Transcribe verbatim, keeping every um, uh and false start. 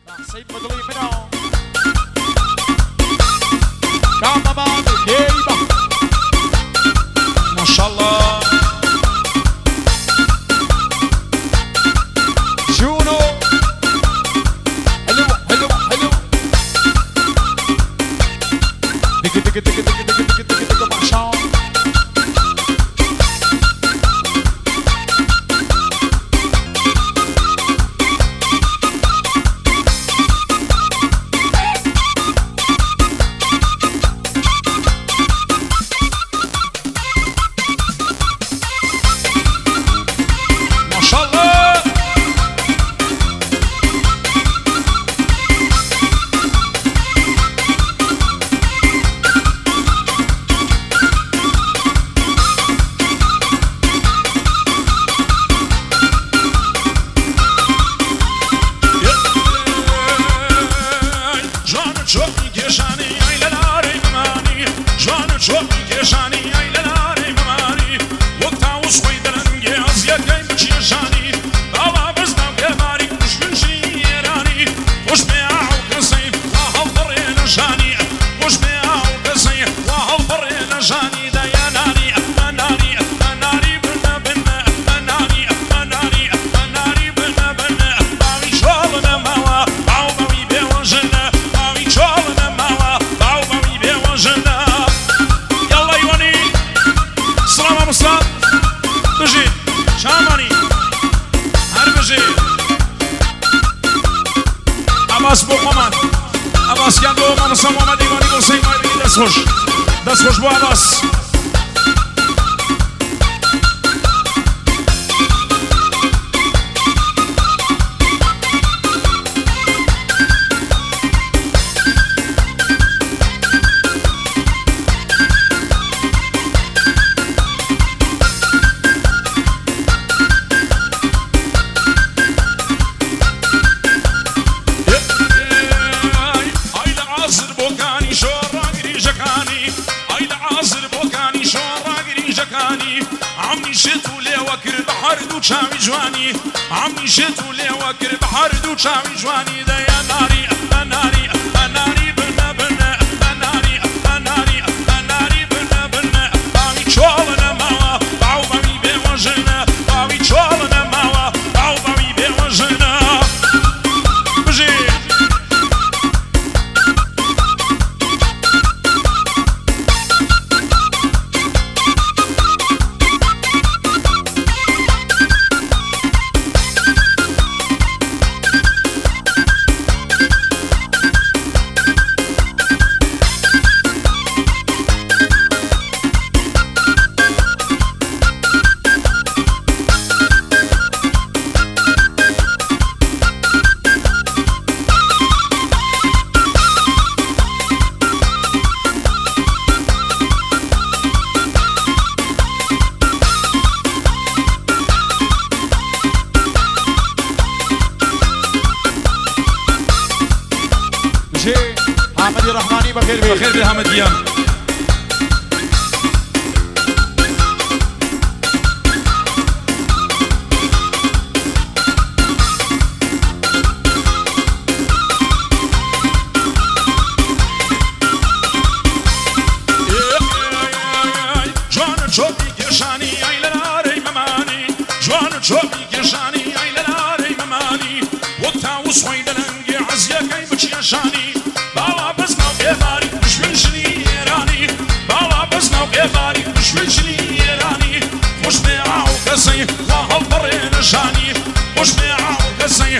سيد مدلي منو كاما بعد هيبة ما شاء الله شونو حلو حلو حلو دق دق دق دق دق دق دق دق ما شاء الله عباس بو قمان عباس گم بو من سم محمد ایوانی بو سین مایلی دست خوش دست خوش بو عباس عمي شتو لي وكر بحر دو شامي جواني عمي شتو لي وكر بحر دو شامي جواني ده يا ناري ناري ناري بنا بنا ناري ناري ناري بنا بنا باوي تشولنا ماوا باو باوي بوجنا باوي تشولنا ماوا باو باوي بوجنا بجي حامد الرحماني بخير بيه بخير بيه حامد ديان جوان چوبی گشانی ایلناری ممانی جوان چوبی گشانی ایلناری ممانی وقتا وصوی دلنگی عزیه کی بچی شانی بالا بس نو بيباري مشويشني إيراني بالا بس نو بيباري مشويشني إيراني مش بيعو كسي وهالبرين شاني مش بيعو كسي